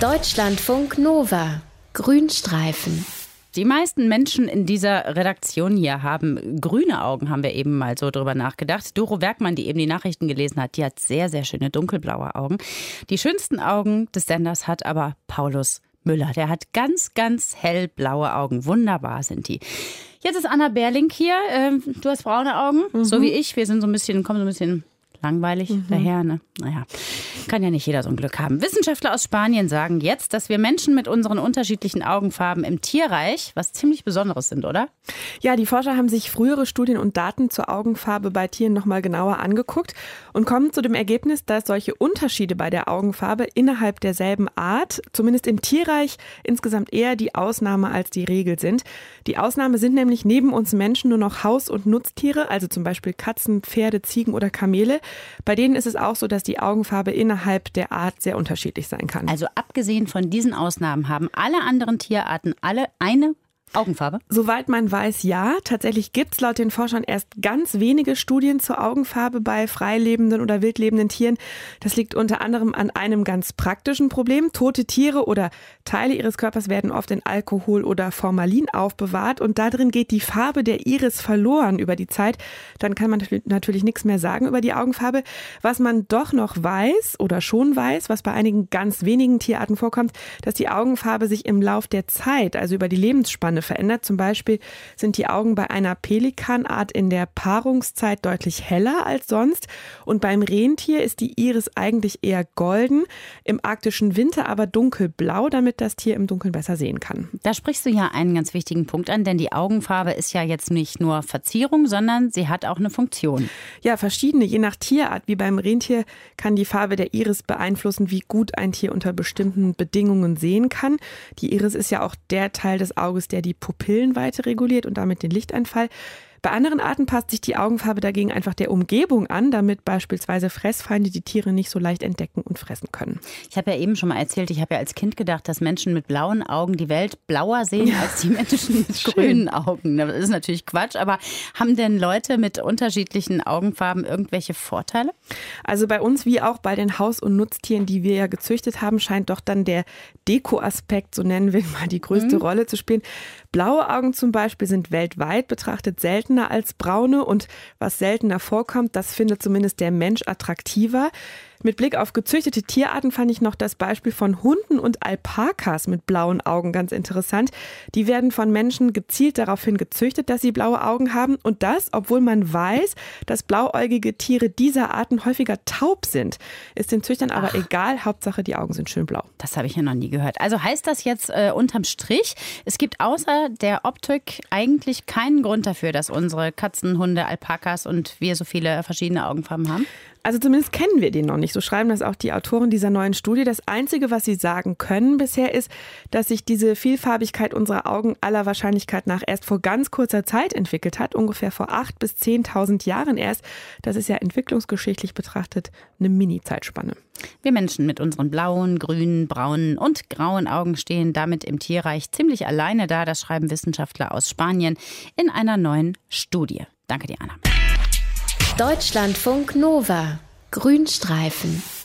Deutschlandfunk Nova. Grünstreifen. Die meisten Menschen in dieser Redaktion hier haben grüne Augen, haben wir eben mal so drüber nachgedacht. Doro Werkmann, die eben die Nachrichten gelesen hat, die hat sehr, sehr schöne dunkelblaue Augen. Die schönsten Augen des Senders hat aber Paulus Müller. Der hat ganz, ganz hellblaue Augen. Wunderbar sind die. Jetzt ist Anna Berling hier. Du hast braune Augen, so wie ich. Wir sind kommen so ein bisschen langweilig daher, ne? Naja, kann ja nicht jeder so ein Glück haben. Wissenschaftler aus Spanien sagen jetzt, dass wir Menschen mit unseren unterschiedlichen Augenfarben im Tierreich was ziemlich Besonderes sind, oder? Ja, die Forscher haben sich frühere Studien und Daten zur Augenfarbe bei Tieren nochmal genauer angeguckt und kommen zu dem Ergebnis, dass solche Unterschiede bei der Augenfarbe innerhalb derselben Art, zumindest im Tierreich, insgesamt eher die Ausnahme als die Regel sind. Die Ausnahme sind nämlich neben uns Menschen nur noch Haus- und Nutztiere, also zum Beispiel Katzen, Pferde, Ziegen oder Kamele. Bei denen ist es auch so, dass die Augenfarbe innerhalb der Art sehr unterschiedlich sein kann. Also abgesehen von diesen Ausnahmen haben alle anderen Tierarten alle eine Augenfarbe? Soweit man weiß, ja. Tatsächlich gibt es laut den Forschern erst ganz wenige Studien zur Augenfarbe bei freilebenden oder wildlebenden Tieren. Das liegt unter anderem an einem ganz praktischen Problem. Tote Tiere oder Teile ihres Körpers werden oft in Alkohol oder Formalin aufbewahrt und darin geht die Farbe der Iris verloren über die Zeit. Dann kann man natürlich nichts mehr sagen über die Augenfarbe. Was man doch noch weiß oder schon weiß, was bei einigen ganz wenigen Tierarten vorkommt, dass die Augenfarbe sich im Lauf der Zeit, also über die Lebensspanne, verändert. Zum Beispiel sind die Augen bei einer Pelikanart in der Paarungszeit deutlich heller als sonst und beim Rentier ist die Iris eigentlich eher golden, im arktischen Winter aber dunkelblau, damit das Tier im Dunkeln besser sehen kann. Da sprichst du ja einen ganz wichtigen Punkt an, denn die Augenfarbe ist ja jetzt nicht nur Verzierung, sondern sie hat auch eine Funktion. Ja, verschiedene. Je nach Tierart, wie beim Rentier, kann die Farbe der Iris beeinflussen, wie gut ein Tier unter bestimmten Bedingungen sehen kann. Die Iris ist ja auch der Teil des Auges, der die Pupillenweite reguliert und damit den Lichteinfall. Bei anderen Arten passt sich die Augenfarbe dagegen einfach der Umgebung an, damit beispielsweise Fressfeinde die Tiere nicht so leicht entdecken und fressen können. Ich habe ja eben schon mal erzählt, ich habe ja als Kind gedacht, dass Menschen mit blauen Augen die Welt blauer sehen als die Menschen mit grünen Augen. Das ist natürlich Quatsch, aber haben denn Leute mit unterschiedlichen Augenfarben irgendwelche Vorteile? Also bei uns wie auch bei den Haus- und Nutztieren, die wir ja gezüchtet haben, scheint doch dann der Deko-Aspekt, so nennen wir ihn mal, die größte Rolle zu spielen. Blaue Augen zum Beispiel sind weltweit betrachtet seltener als braune und was seltener vorkommt, das findet zumindest der Mensch attraktiver. Mit Blick auf gezüchtete Tierarten fand ich noch das Beispiel von Hunden und Alpakas mit blauen Augen ganz interessant. Die werden von Menschen gezielt daraufhin gezüchtet, dass sie blaue Augen haben und das, obwohl man weiß, dass blauäugige Tiere dieser Arten häufiger taub sind. Ist den Züchtern aber egal, Hauptsache die Augen sind schön blau. Das habe ich ja noch nie gehört. Also heißt das jetzt unterm Strich, es gibt außer der Optik eigentlich keinen Grund dafür, dass unsere Katzen, Hunde, Alpakas und wir so viele verschiedene Augenfarben haben? Also zumindest kennen wir den noch nicht. So schreiben das auch die Autoren dieser neuen Studie. Das Einzige, was sie sagen können bisher, ist, dass sich diese Vielfarbigkeit unserer Augen aller Wahrscheinlichkeit nach erst vor ganz kurzer Zeit entwickelt hat. Ungefähr vor 8.000 bis 10.000 Jahren erst. Das ist ja entwicklungsgeschichtlich betrachtet eine Mini-Zeitspanne. Wir Menschen mit unseren blauen, grünen, braunen und grauen Augen stehen damit im Tierreich ziemlich alleine da. Das schreiben Wissenschaftler aus Spanien in einer neuen Studie. Danke dir, Anna. Deutschlandfunk Nova. Grünstreifen.